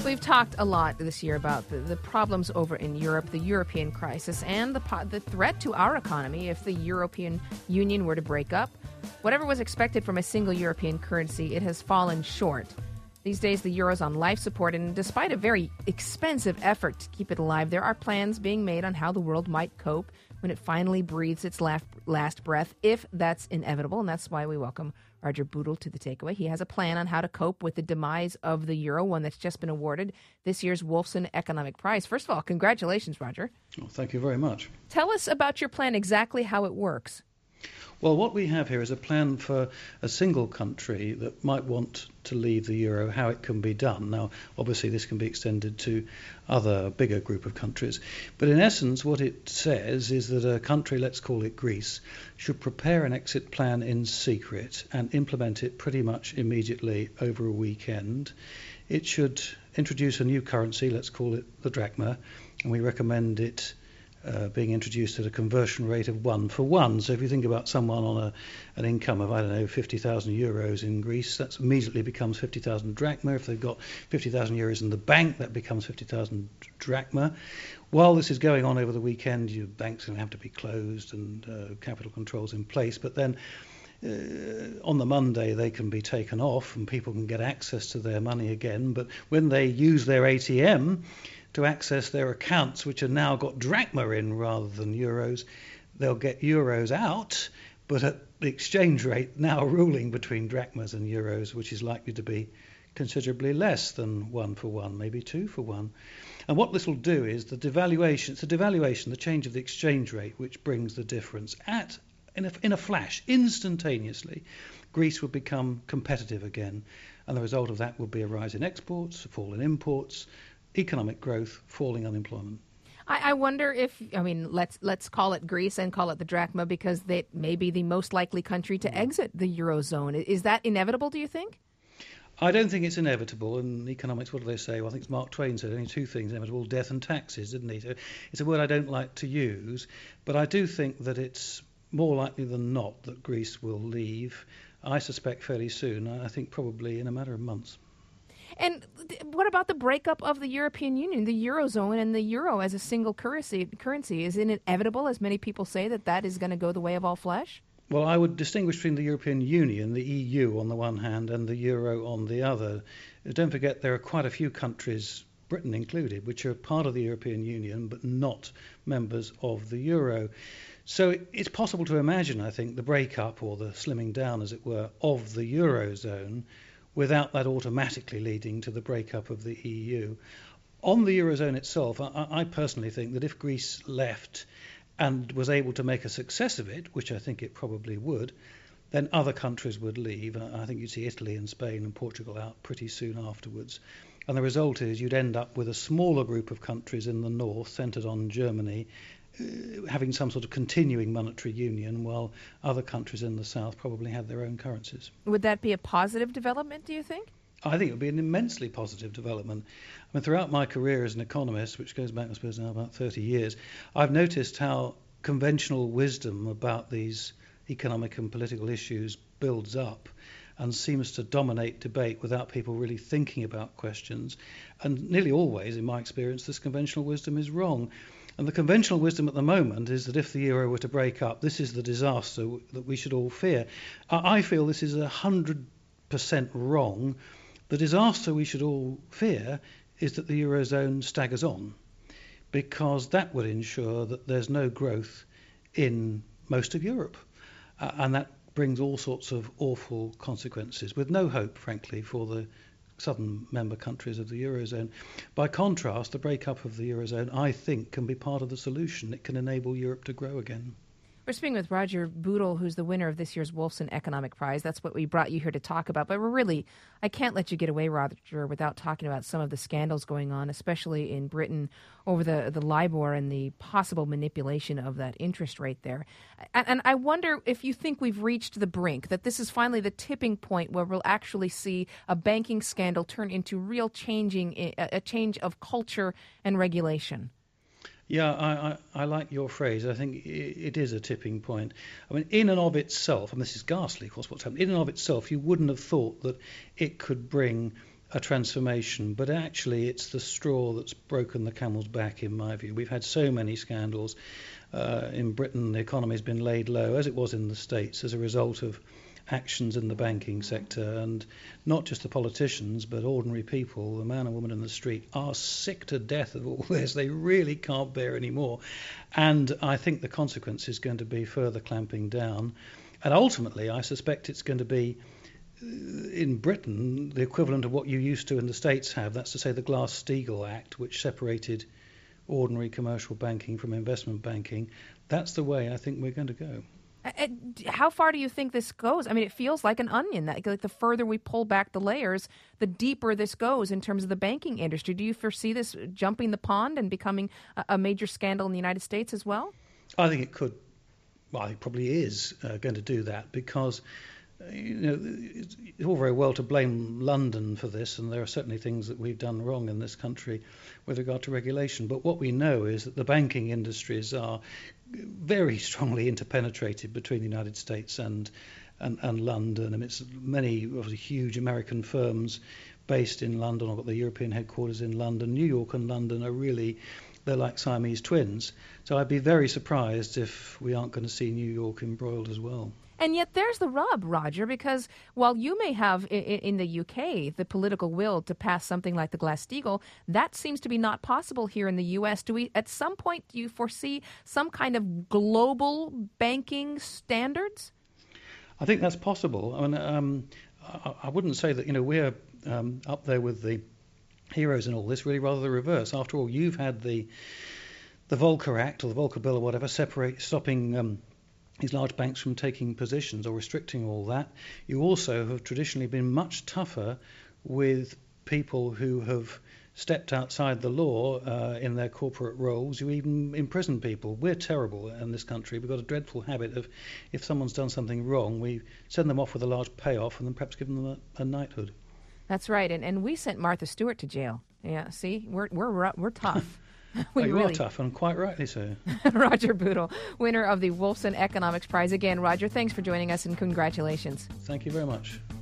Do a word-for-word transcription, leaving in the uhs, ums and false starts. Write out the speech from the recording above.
We've talked a lot this year about the, the problems over in Europe, the European crisis, and the, po- the threat to our economy if the European Union were to break up. Whatever was expected from a single European currency, it has fallen short. These days, the euro's on life support, and despite a very expensive effort to keep it alive, there are plans being made on how the world might cope when it finally breathes its last, last breath, if that's inevitable. And that's why we welcome Roger Bootle to The Takeaway. He has a plan on how to cope with the demise of the euro, one that's just been awarded this year's Wolfson Economic Prize. First of all, congratulations, Roger. Well, thank you very much. Tell us about your plan, exactly how it works. Well, what we have here is a plan for a single country that might want to leave the euro, how it can be done. Now, obviously, this can be extended to other bigger group of countries. But in essence, what it says is that a country, let's call it Greece, should prepare an exit plan in secret and implement it pretty much immediately over a weekend. It should introduce a new currency, let's call it the drachma, and we recommend it Uh, being introduced at a conversion rate of one for one. So if you think about someone on a, an income of, I don't know, fifty thousand euros in Greece, that immediately becomes fifty thousand drachma. If they've got fifty thousand euros in the bank, that becomes fifty thousand drachma. While this is going on over the weekend, your banks are going to have to be closed and uh, capital controls in place. But then uh, on the Monday, they can be taken off and people can get access to their money again. But when they use their A T M to access their accounts, which have now got drachma in rather than euros, they'll get euros out, but at the exchange rate now ruling between drachmas and euros, which is likely to be considerably less than one for one, maybe two for one. And what this will do is the devaluation, it's a devaluation, the change of the exchange rate, which brings the difference. At in a, in a flash, instantaneously, Greece would become competitive again. And the result of that would be a rise in exports, a fall in imports, economic growth, falling unemployment. I, I wonder if, I mean, let's let's call it Greece and call it the drachma because they may be the most likely country to exit the eurozone. Is that inevitable, do you think? I don't think it's inevitable. In economics, what do they say? Well, I think it's Mark Twain said only two things inevitable, death and taxes, didn't he? So it's a word I don't like to use, but I do think that it's more likely than not that Greece will leave. I suspect fairly soon. I think probably in a matter of months. And what about the breakup of the European Union, the Eurozone, and the euro as a single currency? Currency is it inevitable, as many people say, that that is going to go the way of all flesh? Well, I would distinguish between the European Union, the E U on the one hand, and the euro on the other. Don't forget there are quite a few countries, Britain included, which are part of the European Union but not members of the euro. So it's possible to imagine, I think, the breakup or the slimming down, as it were, of the eurozone without that automatically leading to the breakup of the E U. On the Eurozone itself, I, I personally think that if Greece left and was able to make a success of it, which I think it probably would, then other countries would leave. I think you'd see Italy and Spain and Portugal out pretty soon afterwards. And the result is you'd end up with a smaller group of countries in the north, centred on Germany, Uh, having some sort of continuing monetary union, while other countries in the south probably have their own currencies. Would that be a positive development, do you think? I think it would be an immensely positive development. I mean, throughout my career as an economist, which goes back, I suppose, now about thirty years, I've noticed how conventional wisdom about these economic and political issues builds up and seems to dominate debate without people really thinking about questions. And nearly always, in my experience, this conventional wisdom is wrong. And the conventional wisdom at the moment is that if the euro were to break up, this is the disaster that we should all fear. I feel this is one hundred percent wrong. The disaster we should all fear is that the eurozone staggers on, because that would ensure that there's no growth in most of Europe. Uh, and that brings all sorts of awful consequences, with no hope, frankly, for the southern member countries of the Eurozone. By contrast, the breakup of the Eurozone, I think, can be part of the solution. It can enable Europe to grow again. We're speaking with Roger Bootle, who's the winner of this year's Wolfson Economic Prize. That's what we brought you here to talk about. But we're really, I can't let you get away, Roger, without talking about some of the scandals going on, especially in Britain over the, the LIBOR and the possible manipulation of that interest rate there. And, and I wonder if you think we've reached the brink, that this is finally the tipping point where we'll actually see a banking scandal turn into real changing, a change of culture and regulation. Yeah, I, I, I like your phrase. I think it is a tipping point. I mean, in and of itself, and this is ghastly, of course, what's happened, in and of itself, you wouldn't have thought that it could bring a transformation, but actually it's the straw that's broken the camel's back, in my view. We've had so many scandals. Uh, in Britain, the economy's been laid low, as it was in the States, as a result of actions in the banking sector. And not just the politicians, but ordinary people, the man and woman in the street, are sick to death of all this. They really can't bear any more. And I think the consequence is going to be further clamping down. And ultimately, I suspect it's going to be, in Britain, the equivalent of what you used to in the States have. That's to say the Glass-Steagall Act, which separated ordinary commercial banking from investment banking. That's the way I think we're going to go. Uh, how far do you think this goes? I mean, it feels like an onion. That like the further we pull back the layers, the deeper this goes in terms of the banking industry. Do you foresee this jumping the pond and becoming a, a major scandal in the United States as well? I think it could. Well, it probably is uh, going to do that because you know, it's all very well to blame London for this, and there are certainly things that we've done wrong in this country with regard to regulation. But what we know is that the banking industries are very strongly interpenetrated between the United States and and, and London. I mean, it's many of the huge American firms based in London, or got the European headquarters in London. New York and London are really, they're like Siamese twins. So I'd be very surprised if we aren't going to see New York embroiled as well. And yet there's the rub, Roger, because while you may have in, in the U K the political will to pass something like the Glass-Steagall, that seems to be not possible here in the U S. Do we, at some point, do you foresee some kind of global banking standards? I think that's possible. I mean, um, I, I wouldn't say that, you know, we're um, up there with the heroes in all this, really rather the reverse. After all, you've had the the Volcker Act or the Volcker Bill or whatever, separate, stopping um, these large banks from taking positions or restricting all that. You also have traditionally been much tougher with people who have stepped outside the law uh, in their corporate roles. You even imprison people. We're terrible in this country. We've got a dreadful habit of, if someone's done something wrong, we send them off with a large payoff and then perhaps give them a, a knighthood. That's right, and and we sent Martha Stewart to jail. Yeah, see, we're we're we're tough. We oh, you really... are tough, and quite rightly so. Roger Bootle, winner of the Wolfson Economics Prize. Again, Roger, thanks for joining us, and congratulations. Thank you very much.